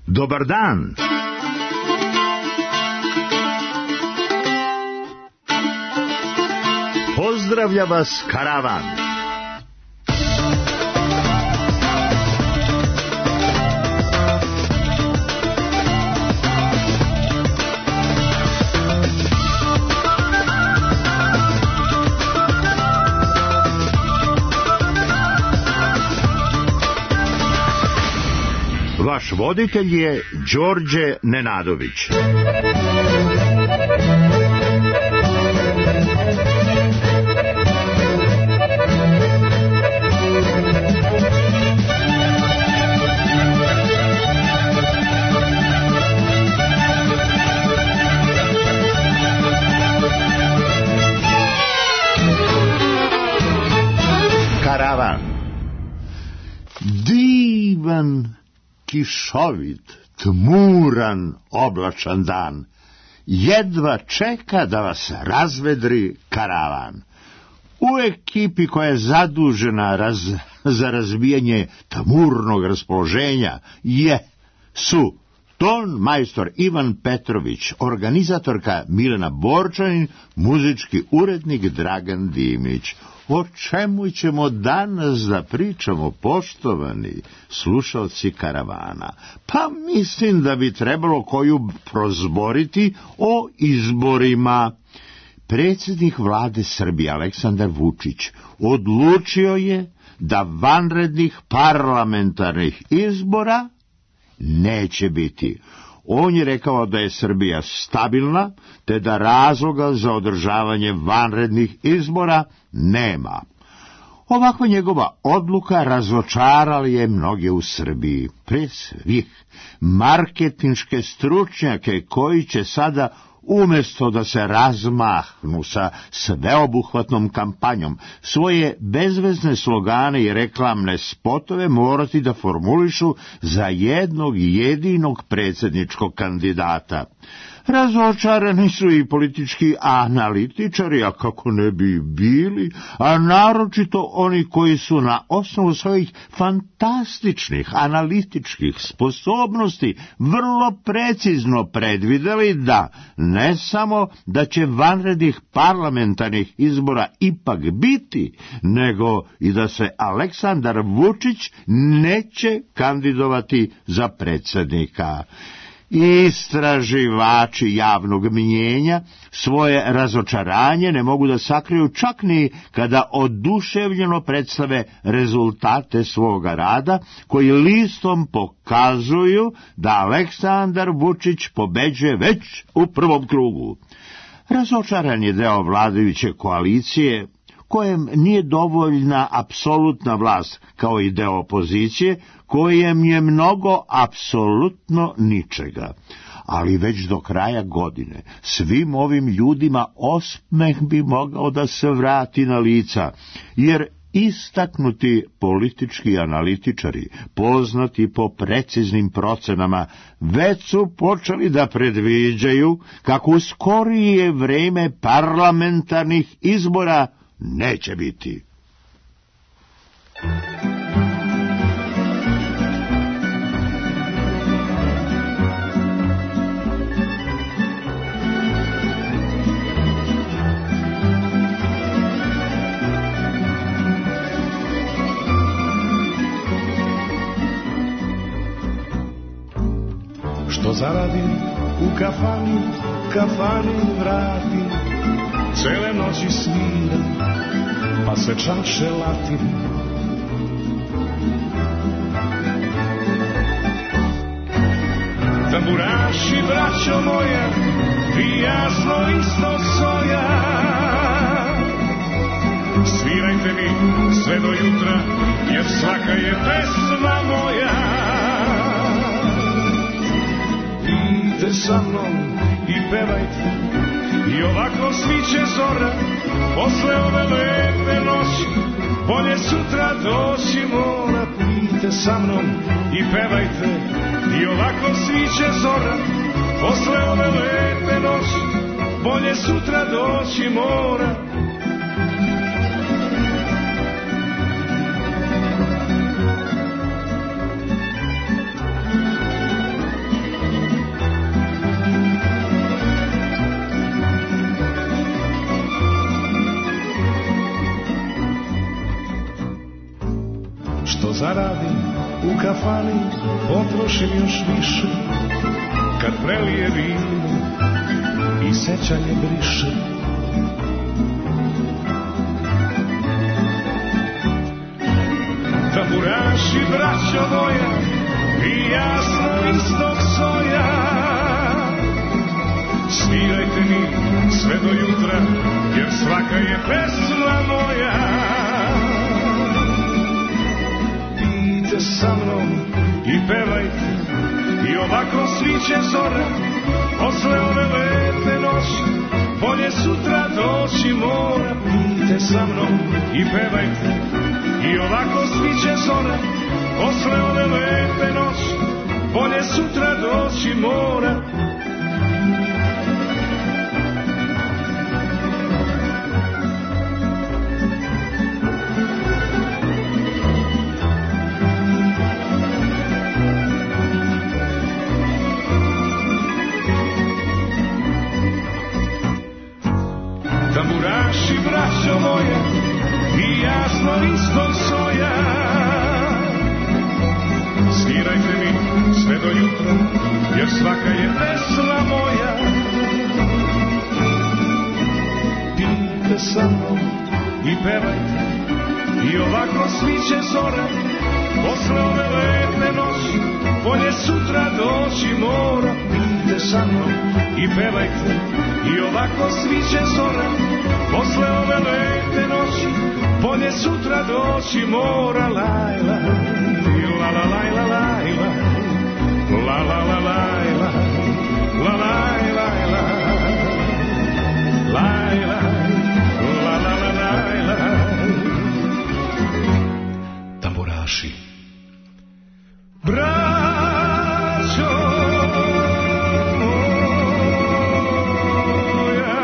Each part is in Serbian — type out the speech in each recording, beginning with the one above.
Dobar dan. Pozdravlja vas karavan. Vaš voditelj je Đorđe Nenadović. Karavan. Divan, kišovit, tmuran, oblačan dan. Jedva čeka da vas razvedri karavan. U ekipi koja je zadužena za razbijanje tmurnog raspoloženja su ton majstor Ivan Petrović, organizatorka Milena Borčanin, muzički urednik Dragan Dimić. O čemu ćemo danas da pričamo, poštovani slušalci karavana? Pa mislim da bi trebalo koju prozboriti o izborima. Predsjednik vlade Srbije Aleksandar Vučić odlučio je da vanrednih parlamentarnih izbora neće biti. On je rekao da je Srbija stabilna, te da razloga za održavanje vanrednih izbora nema. Ovakva njegova odluka razočarala je mnoge u Srbiji, pre svih marketinške stručnjake koji će sada, umjesto da se razmahnu sa sveobuhvatnom kampanjom, svoje bezvezne slogane i reklamne spotove morati da formulišu za jednog jedinog predsjedničkog kandidata. Razočarani su i politički analitičari, a kako ne bi bili, a naročito oni koji su na osnovu svojih fantastičnih analitičkih sposobnosti vrlo precizno predvideli da ne samo da će vanrednih parlamentarnih izbora ipak biti, nego i da se Aleksandar Vučić neće kandidovati za predsjednika. Istraživači javnog mnijenja svoje razočaranje ne mogu da sakriju čak ni kada oduševljeno predstave rezultate svoga rada, koji listom pokazuju da Aleksandar Vučić pobeđuje već u prvom krugu. Razočaran je deo vladajuće koalicije, kojem nije dovoljna apsolutna vlast, kao i deo opozicije, kojem je mnogo apsolutno ničega. Ali već do kraja godine svim ovim ljudima osmeh bi mogao da se vrati na lica, jer istaknuti politički analitičari, poznati po preciznim procenama, već su počeli da predviđaju kako u skorije vreme parlamentarnih izbora neće biti. Što zaradim u kafanu vratim, cele noći sviram, pa se čaše latim. Tamburaši, braćo moja, vi jasno isto soja, svirajte mi sve do jutra, jer svaka je pesma moja. Idite sa mnom i pevajte, i ovako sviće zora, posle ove lepe noći, bolje sutra doći mora. Idite sa mnom i pevajte, i ovako sviće zora, posle ove lepe noći, bolje sutra doći mora. kafani potrošim još više, kad prelije vino i sećanje briše. Tamburaši, braćo moja, vi jasno istog soja, svirajte mi sve do jutra, jer svaka je pesma moja. Pijte sa mnom i pevajte, i ovako sviće zora, posle ove lepe noći, bolje sutra doći mora. Pijte sa mnom i pevajte, i ovako sviće zora, posle ove lepe noći, bolje sutra doći mora. Tamburaši, braćo moja, i jasno istog soja, svirajte mi sve do jutra, jer svaka je pesma moja. Pijte sa mnom i pevajte, i ovako sviće zora, posle ove lepe noći, bolje sutra doći mora. Pijte sa mnom i pevajte, i ovako sviće zora, posle ove lepe noći, bolje sutra doći mora. Lajla, la la la la la la la la la la la la la. Tamburaši, braćo moja.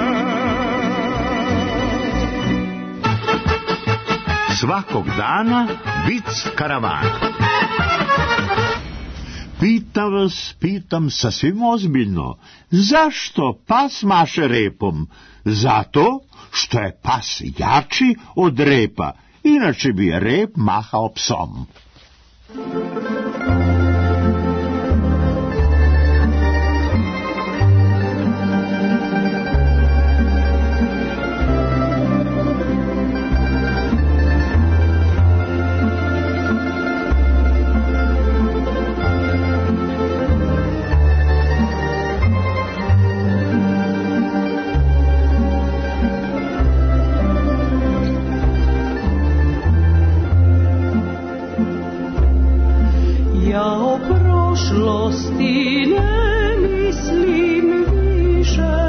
Svakog dana vic karavana. Pitam sasvim ozbiljno, zašto pas maše repom? Zato što je pas jači od repa, inače bi rep mahao psom. prošlosti ne mislim više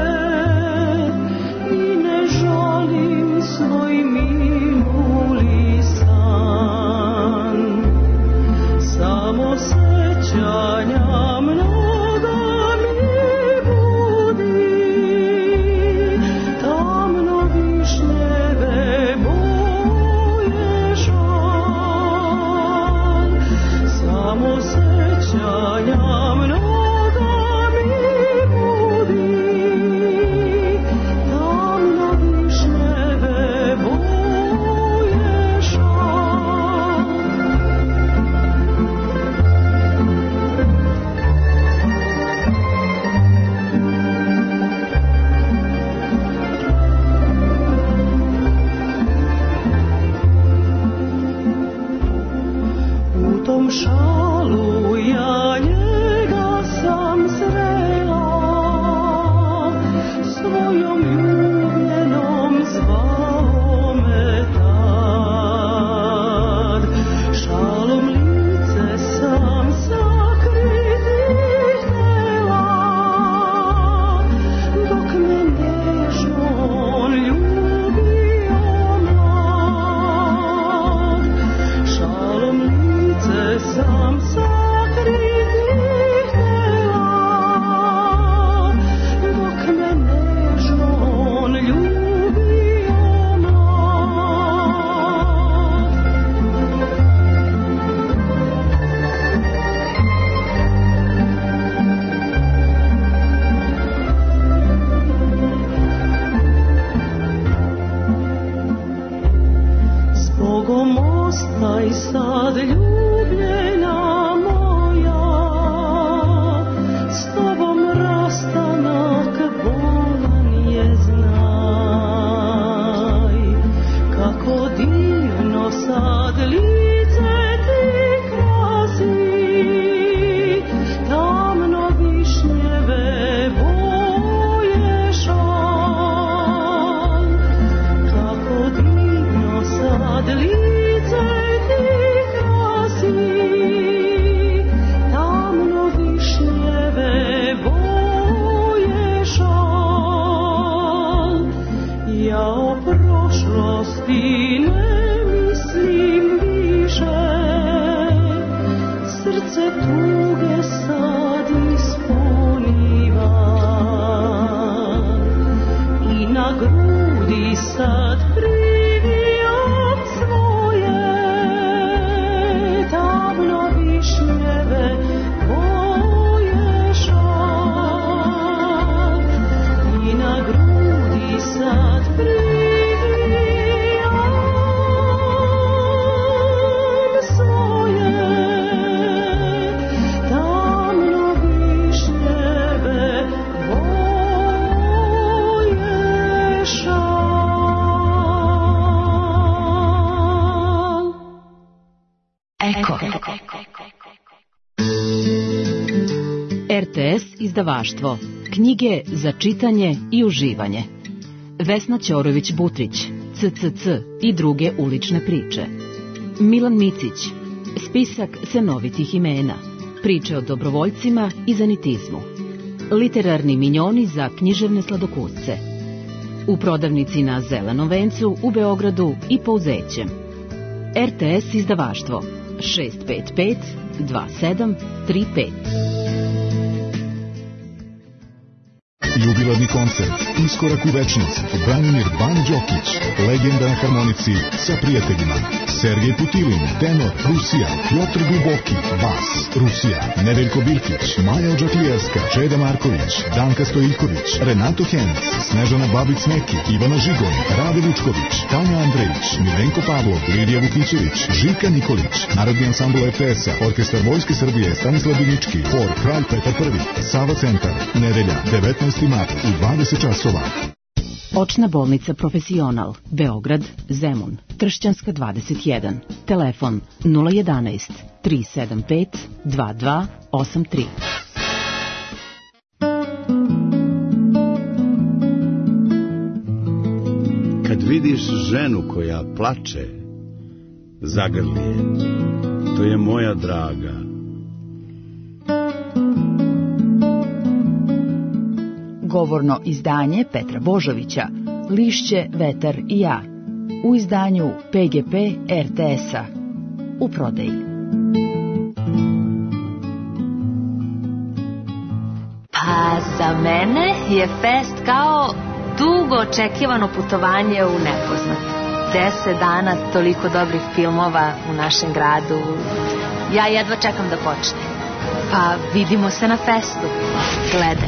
i ne žalim svoj minuli san. Samo sećanja mnoga mi budi, tamno višnjeve boje žal. Samo sećanja mnoga mi budi, tamno višnjeve boje žal. U tom šalu ja RTS izdavaštvo. Knjige za čitanje i uživanje. Vesna Ćorović-Butrić, CCC i druge ulične priče. Milan Micić, spisak cenovitih imena. Priče o dobrovoljcima i zanitizmu. Literarni minjoni za književne sladokusce. U prodavnici na Zelenom vencu u Beogradu i Pouzećem. RTS izdavaštvo 655 2735. Jubilarni koncert Iskorak u večnost. Branimir Ban Đokić, legenda na harmonici sa prijateljima. Sergej Putilin, tenor, Rusija. Piotr Duboki, bas, Rusija. Nedeljko Birkić, Maja Džatlijevska, Čeda Marković, Danka Stojiković, Renato Henc, Snežana Babic-Neki, Ivana Žigon, Rade Vučković, Tanja Andrejić, Milenko Pavlov, Lidija Vukićević, Žika Nikolić, Narodni ansambl RTS-a, Orkestar Vojske Srbije, Stanislav Binički, Hor Kralj Petar I, Sava centar, nedelja, 19. mart u 20 časova. Očna bolnica Profesional, Beograd, Zemun, Tršćanska 21, telefon 011 375 2283. Kad vidiš ženu koja plače, zagrli je, to je moja draga. Govorno izdanje Petra Božovića, Lišće, vetar i ja, u izdanju PGP RTS-a, u prodaji. Pa za mene je fest kao dugo očekivano putovanje u nepoznat. 10 dana, toliko dobrih filmova u našem gradu. Ja jedva čekam da počne. Pa vidimo se na festu. Gledaj.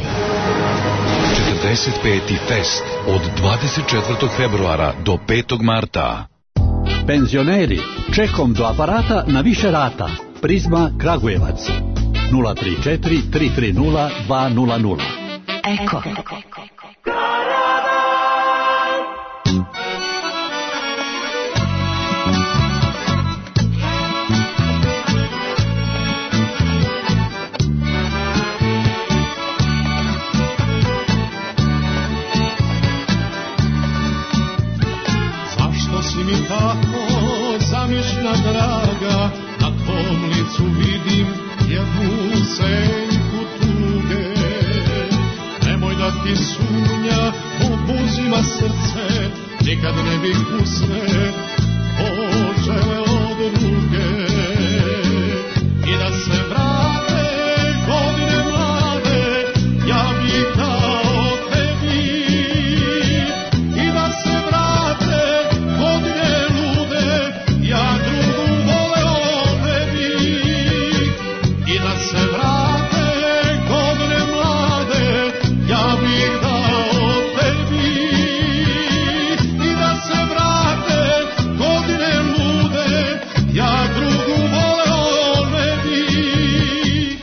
45. fest od 24. februara do 5. marta. Penzioneri, čekom do aparata na više rata. Prizma Kragujevac 034 330 200. Eko. Mi tako zamišna draga, na tvom licu vidim jednu senku tuge. Nemoj da ti sumnja obuzima srce, nikad ne bih usne požele od druge. I da se vrate godine mlade, ja bih dao tebi. I da se vrate ja drugu voleo ne bih. I da se vrate godine mlade, ja bih dao tebi. I da se vrate godine lude, ja drugu voleo ne bih.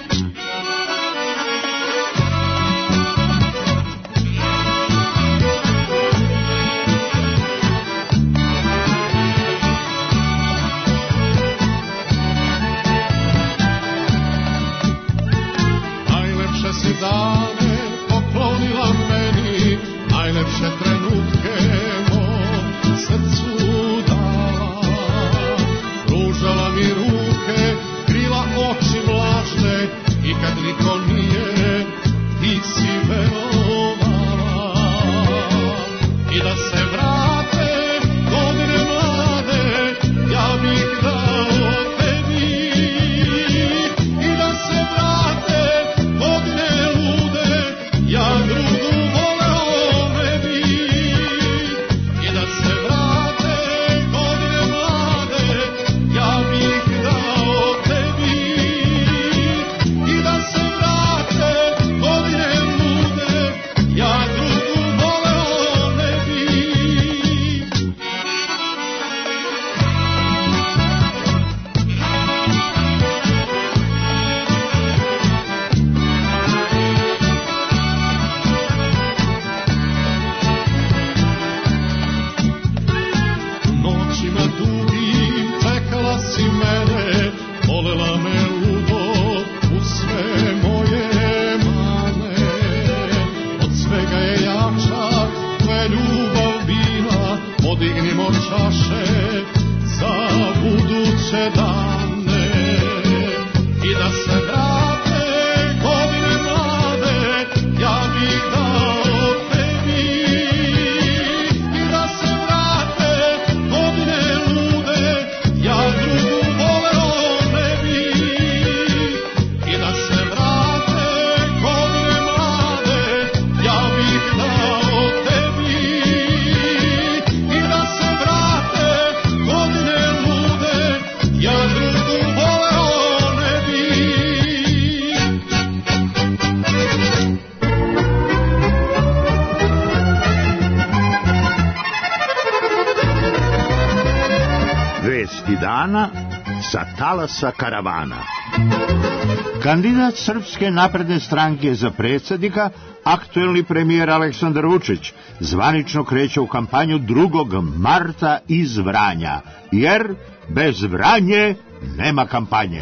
Dane poklonila meni, najlepše trenutke mom srcu dala. Pružala mi ruke, krila oči vlažne, i kad niko nije, ti si verovala. I da se vrate godine mlade, ja bih dao tebi. I da se vrate ja drugu voleo ne bih. I da se vrate godine mlade, ja bih dao tebi. I da se vrate Balkana sa talasa karavana. Kandidat Srpske napredne stranke za predsjednika, aktuelni premijer Aleksandar Vučić, zvanično kreće u kampanju 2. marta iz Vranja, jer bez Vranje nema kampanje.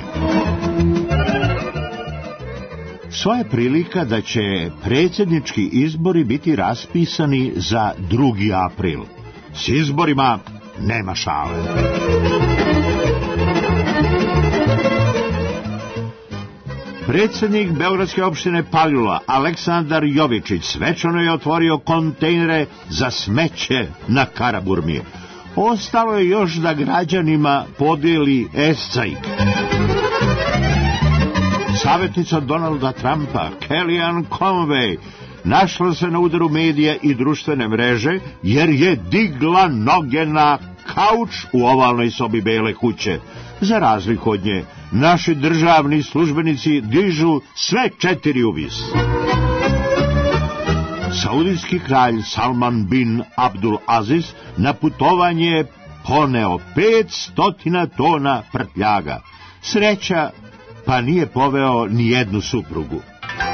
Sva je prilika da će predsjednički izbori biti raspisani za 2. april. S izborima nema šale. Predsjednik Beogradske opštine Palilula, Aleksandar Jovičić, svečano je otvorio kontejnere za smeće na Karaburmi. Ostalo je još da građanima podijeli escajk. Savjetnica Donalda Trumpa, Kellyanne Conway, našla se na udaru medija i društvene mreže jer je digla noge na kauč u ovalnoj sobi Bele kuće. Za razliku od nje, naši državni službenici dižu sve 4 uvis. Saudijski kralj Salman bin Abdul Aziz na putovanje je poneo 500 tona prtljaga. Sreća, pa nije poveo ni jednu suprugu.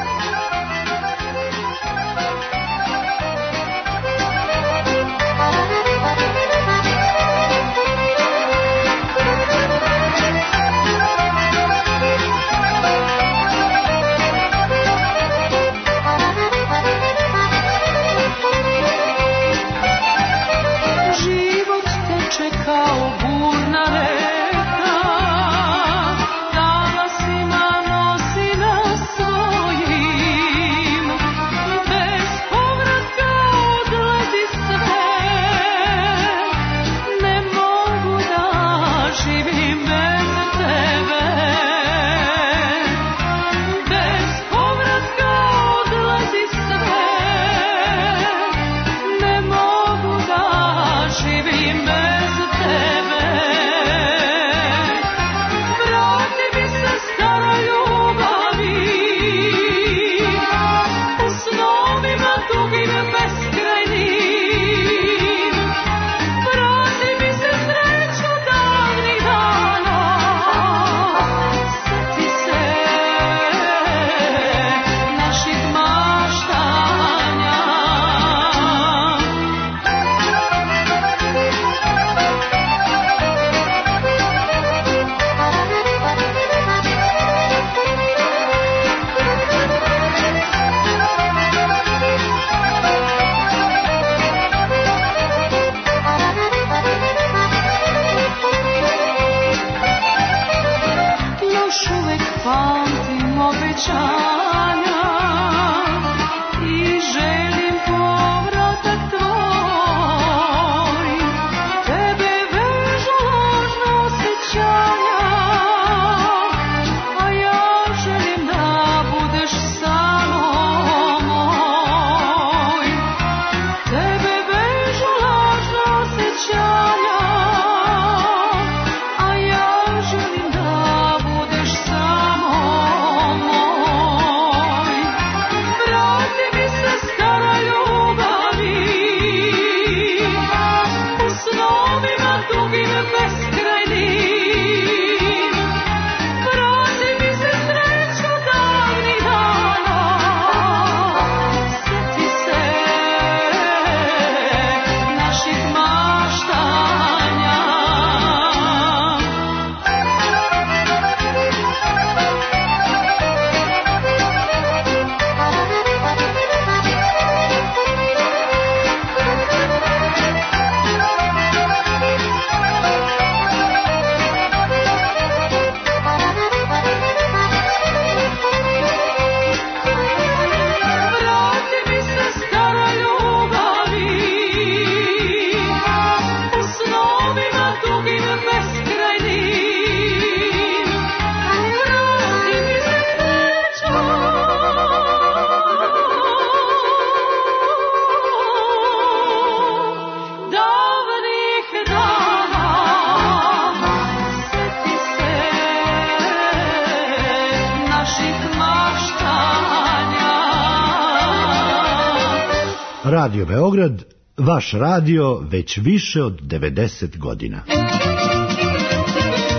Radio Beograd, vaš radio već više od 90 godina.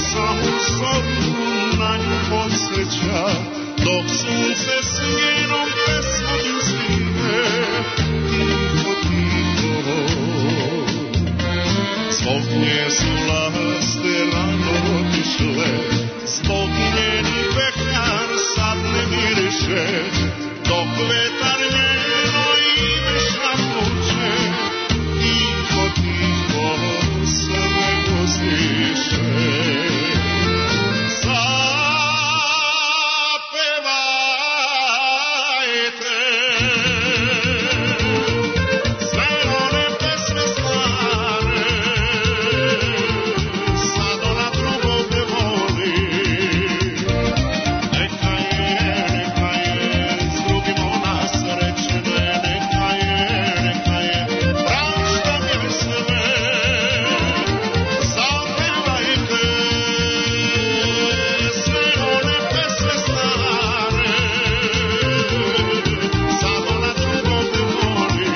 samo sobu na nju podsjeća, dok sunce s njenom pesmom zime, tiho, tiho. Zbog nje su laste rano otišle, zbog njeni pekar sad ne miriše, dok vetar njeno ime šapuće, tiho, tiho se ne uzdiše. Zapevajte sve one pesme stare, sad ona drugog ne voli. Neka je s drugim ona srećna, neka je, praštam je sve. Zapevajte sve one pesme stare, sad ona drugog ne voli.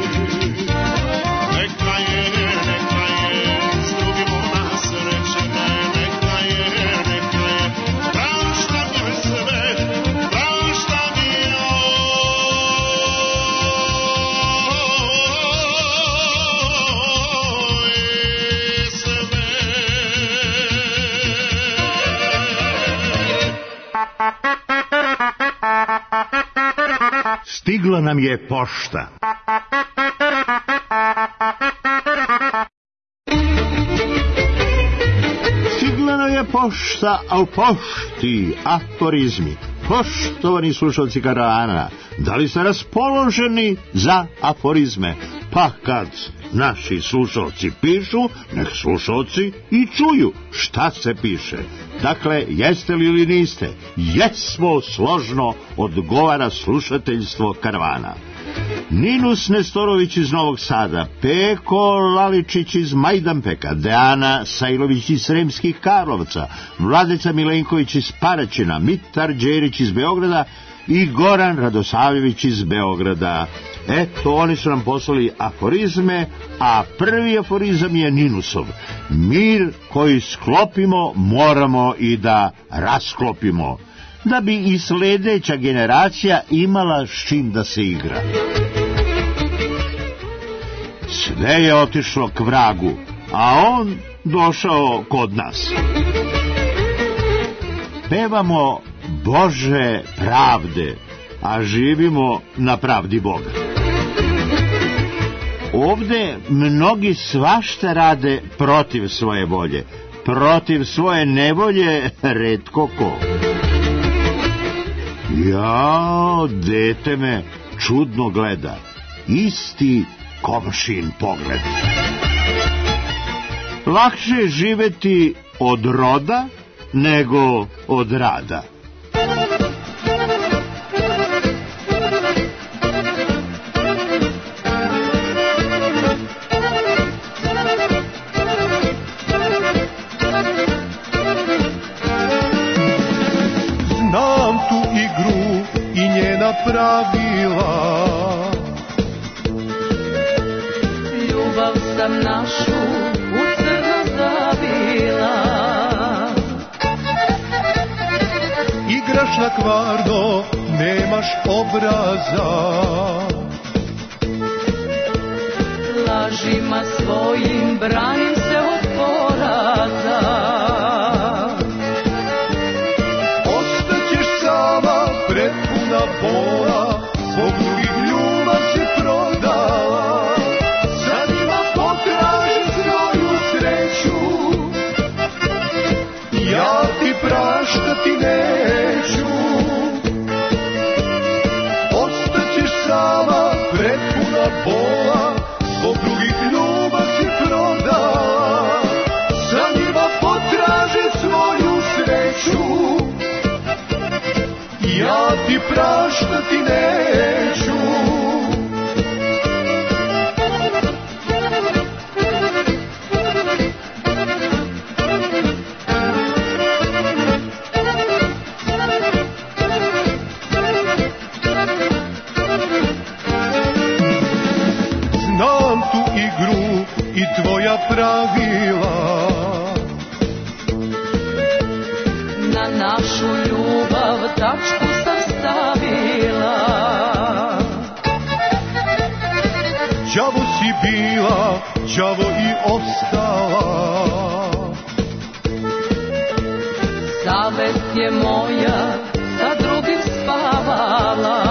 Neka je s drugim ona srećna, neka je, praštam je sve, praštam je Stigla nam je pošta. Stigla nam je pošta, a u pošti aforizmi. Poštovani slušalci Karavana, da li ste raspoloženi za aforizme? Pa kad naši slušalci pišu, nek slušalci i čuju šta se piše. Dakle, jeste li ili niste? Jesmo, složno odgovara slušateljstvo Karavana. Ninus Nestorović iz Novog Sada, Peko Laličić iz Majdanpeka, Deana Sajlović iz Sremskih Karlovca, Vladica Milenković iz Paraćina, Mitar Đerić iz Beograda i Goran Radosavljević iz Beograda. Eto, oni su nam poslali aforizme, a prvi aforizam je Ninusov. Mir koji sklopimo moramo i da rasklopimo, da bi i sledeća generacija imala s čim da se igra. Sve je otišlo k vragu, a on došao kod nas. Pevamo Bože pravde, a živimo na pravdi Boga. Ovde mnogi svašta rade protiv svoje volje, protiv svoje nevolje retko ko. Jao, dete me čudno gleda, isti komšin pogled. Lakše je živeti od roda nego od rada. Znam tu igru i njena pravila, Ljubav sam našu u crno zavila. igraš na kvarno, nemaš obraza. Lažima svojim branim se od poraza. Ostaćeš sama, prepuna bola, zbog drugih ljubav si prodala. Sa njima potraži svoju sreću, ja ti praštati neću. Ostaćeš sama, prepuna bola, zbog drugih ljubav si prodala. Sa njima potraži svoju sreću, ja ti praštati neću. Znam tu igru i tvoja pravila, našu ljubav tačku sam stavila. Đavo si bila, đavo i ostala. Savest je moja, sa drugim spavala.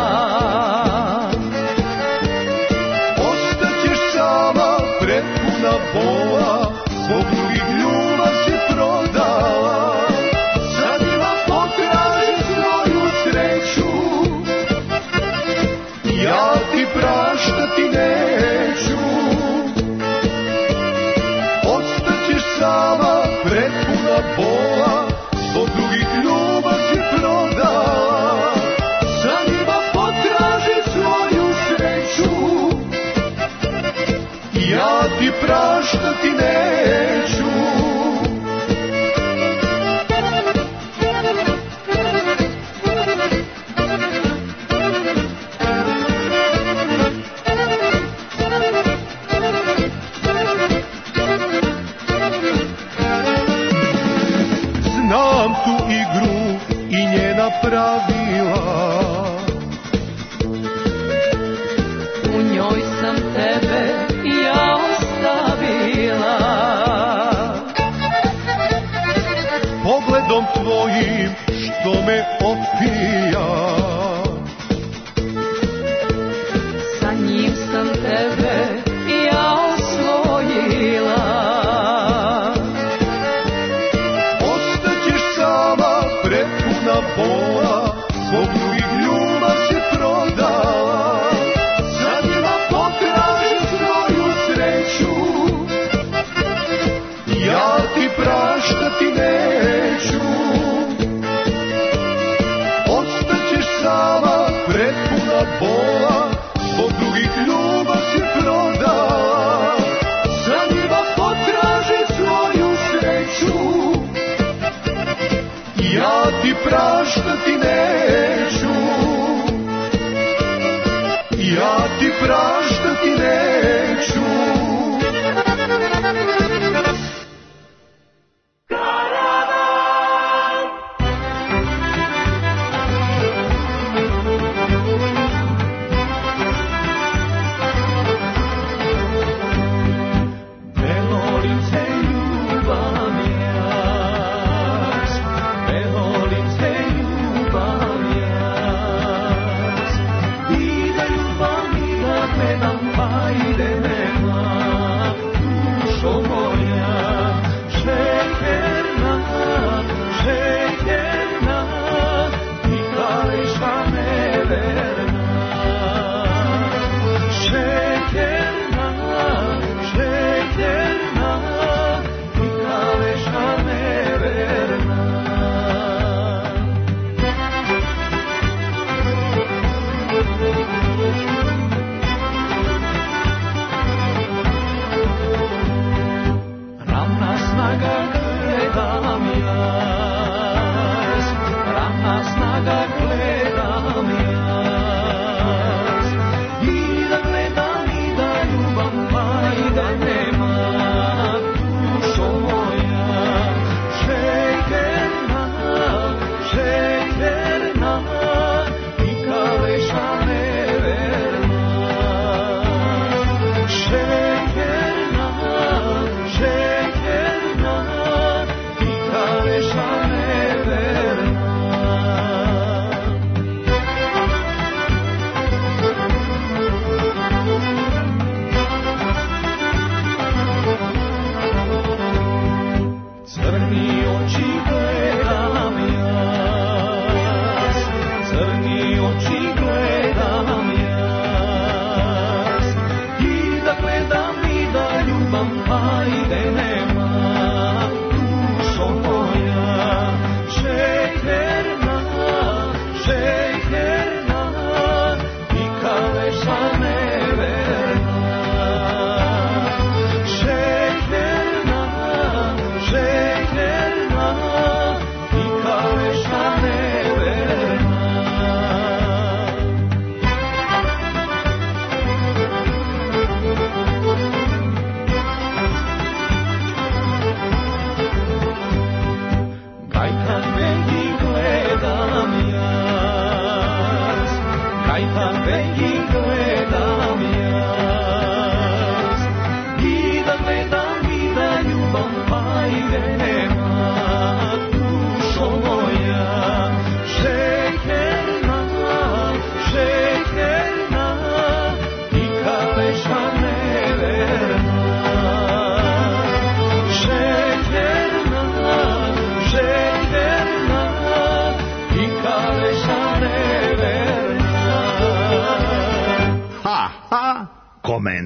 Ostaćeš sama, prepuna bola, zbog drugih ljubav si prodala. Sa njima potraži svoju sreću, ja ti praštati neću. Ostaćeš sama, prepuna bola, zbog drugih ljubav si prodala. Sa njima potraži svoju sreću, ja ti praštati neću. Znam tu igru i njena pravila. U njoj sam tebe ja ostavila. Pogledom tvojim što me opija. Sa njim sam tebe ja osvojila. Ostaćeš sama, prepuna bola, zbog drugih ljubav si prodala. Sa njima potraži svoju sreću, ja ti praštati neću. Ostaćeš sama, prepuna bola, zbog drugih ljubav si prodala. Sa njima potraži svoju sreću, ja ti praštati neću. Ja ti praštati neću.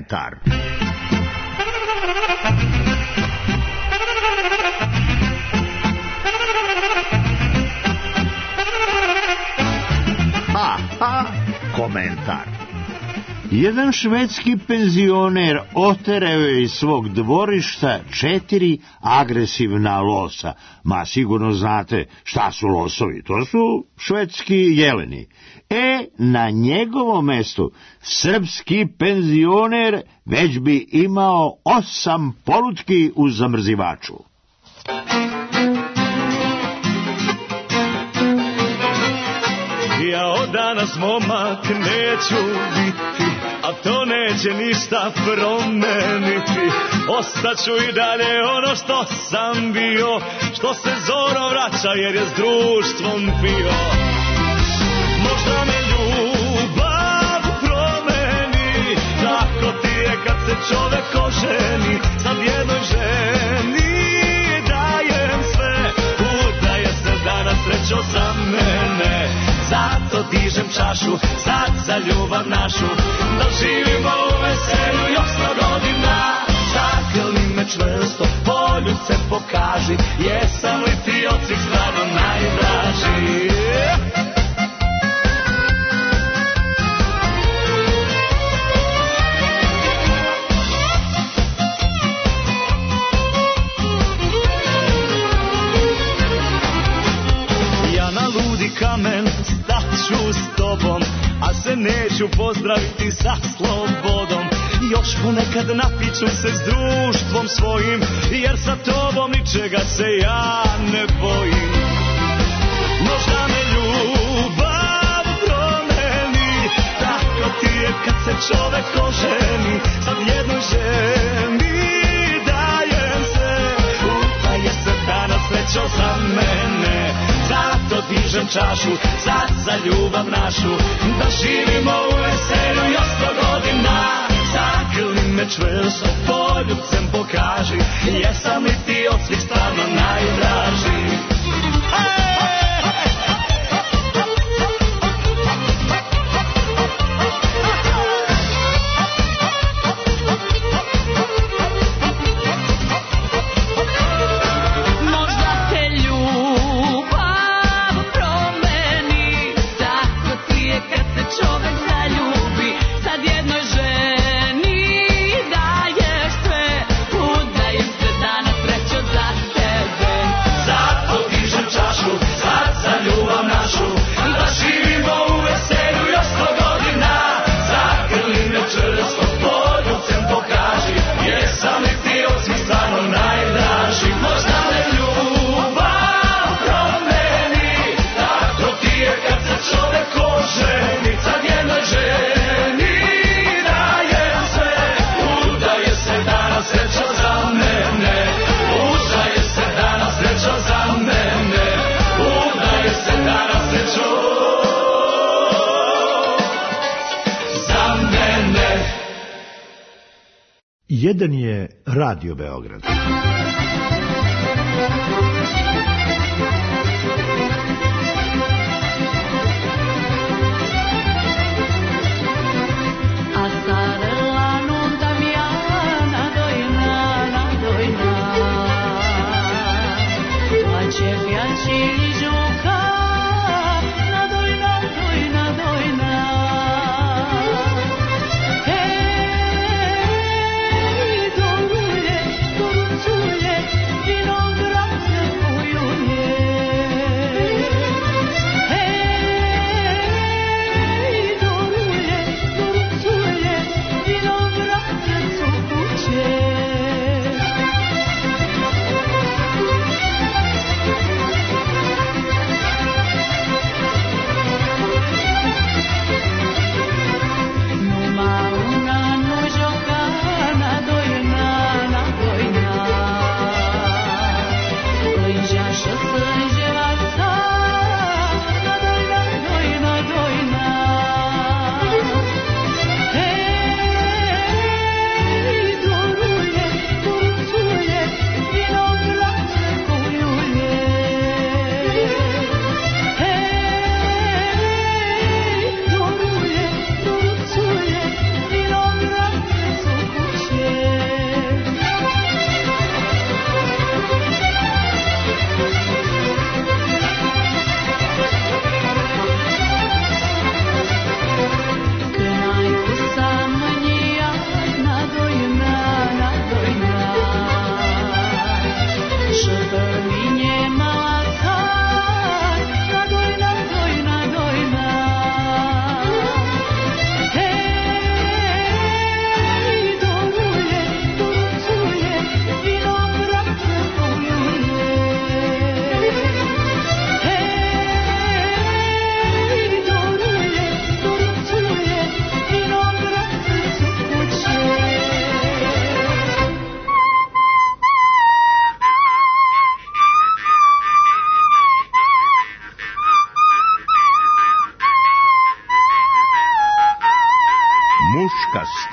komentar. Komentar. Jedan švedski penzioner oterao je iz svog dvorišta 4 agresivna losa. Ma sigurno znate šta su losovi, to su švedski jeleni. Na njegovom mestu srpski penzioner već bi imao 8 polutki u zamrzivaču. Ja od danas momak neću biti, a to neće ništa promeniti. Ostaću i dalje ono što sam bio, što se zoro vraća jer je s društvom bio. Možda me ljubav promeni, tako ti je kad se čovek oženi. Sad jednoj ženi dajem sve, udaje se danas srećo za mene. Zato dižem čašu sad za ljubav našu, da živimo u veselju još 100 godina. Zagrli me čvrsto, poljubce pokaži, jesam li ti od svih stvarno najdraži? Ja na ludi kamen staću s tobom, a se neću pozdraviti sa slobodom. Još ponekad napiću se s društvom svojim, jer sa tobom ničega se ja ne bojim. Možda me ljubav promeni, tako ti je kad se čovek oženi. Sad jednoj ženi dajem se, udaje se danas srećo za mene. Zato dižem čašu sad za ljubav našu, da živimo u veselju još 100 godina. Zagrli me čvrsto, poljubcem pokaži, jesam li ti od svih stvarno najdraži? Jedan je Radio Beograd.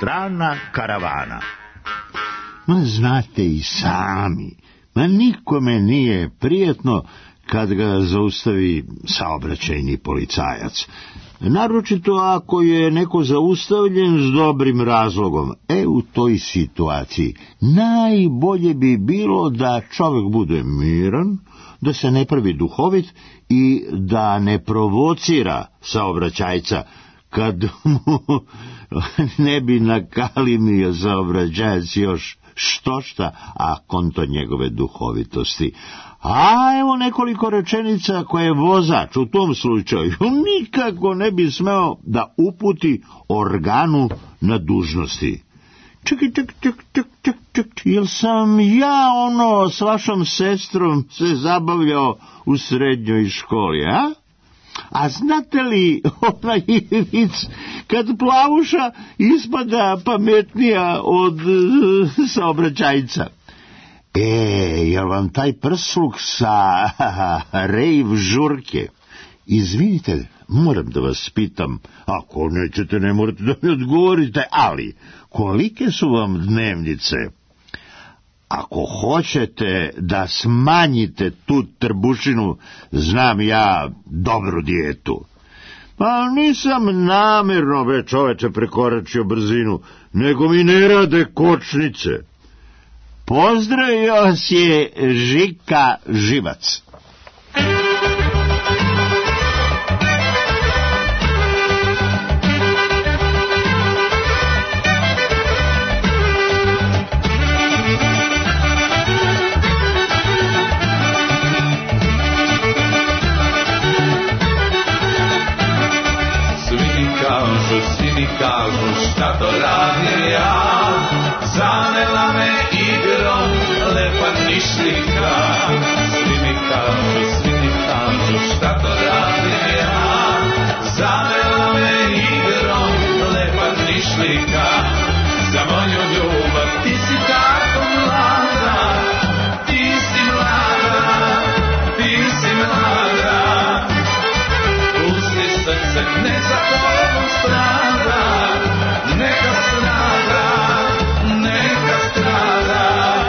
strana karavana. Ma znate i sami, nikome nije prijetno kad ga zaustavi saobraćajni policajac. Naročito ako je neko zaustavljen s dobrim razlogom. U toj situaciji najbolje bi bilo da čovjek bude miran, da se ne pravi duhovit i da ne provocira saobraćajca kad mu ne bi nakalimio saobraćajac još štošta, a konto njegove duhovitosti. A evo nekoliko rečenica koje vozač u tom slučaju nikako ne bi smeo da uputi organu na dužnosti. Čekaj, jel sam ja s vašom sestrom se zabavljao u srednjoj školi, a? A znate li onaj vic kad plavuša ispada pametnija od saobraćajca? Jel vam taj prsluk sa rejv žurke? Izvinite, moram da vas pitam, ako nećete ne morate da mi odgovorite, ali kolike su vam dnevnice? Ako hoćete da smanjite tu trbušinu, znam ja dobru dijetu. Pa nisam namjerno, čoveče, prekoračio brzinu, nego mi ne rade kočnice. Pozdravio vas je Žika Živac. Svi mi kažu šta to radim ja, zanela me igrom lepa nišlika. Svi mi kažu šta to radim ja, zanela me igrom lepa nišlika. Za moju ljubav ti si tako mlada, ti si mlada, ti si mlada. Pusti srce, ne za tobom strada, neka strada, neka strada.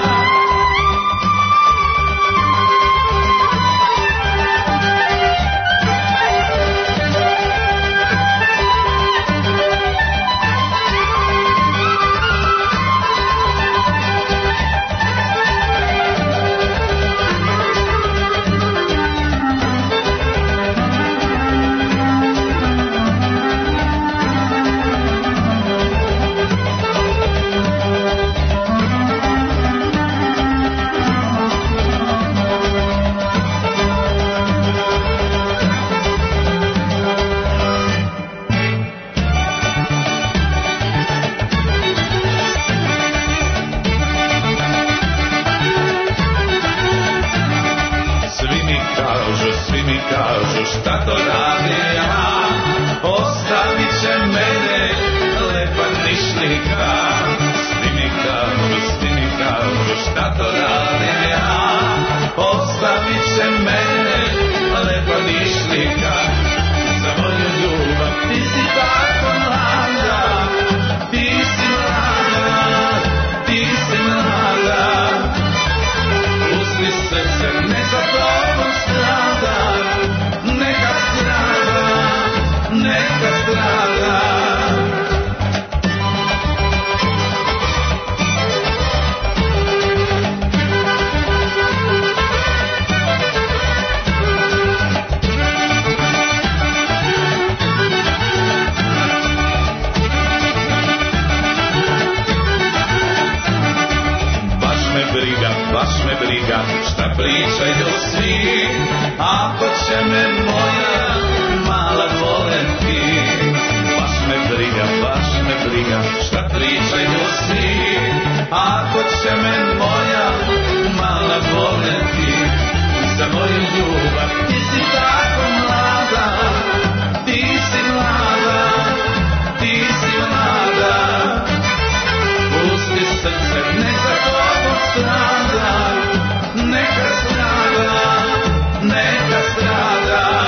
Šta to radim ja, ostavit će mene lepa nišlika. Svi mi kažu šta to radim ja, ostavit će mene lepa nišlika. Za moju ljubav ti si tako mlada, ti si mlada, ti si mlada. Pusti srce, ne za tobom strada, neka strada, neka strada. Baš me briga šta pričaju svi, ako će me moja mala voleti. Baš me briga šta pričaju svi, ako će me moja mala voleti. Za moju ljubav ti si tako mlada, ti si mlada, ti si mlada. Pusti srce, ne za tobom strada, neka strada, neka strada.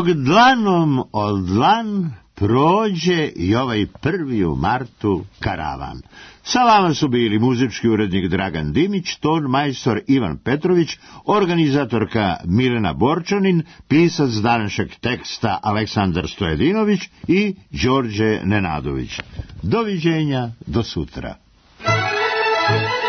Dok dlanom od dlan prođe i ovaj 1. martu karavan. Sa vama su bili muzički urednik Dragan Dimić, ton majstor Ivan Petrović, organizatorka Milena Borčanin, pisac današnjeg teksta Aleksandar Stojedinović i Đorđe Nenadović. Doviđenja, do sutra.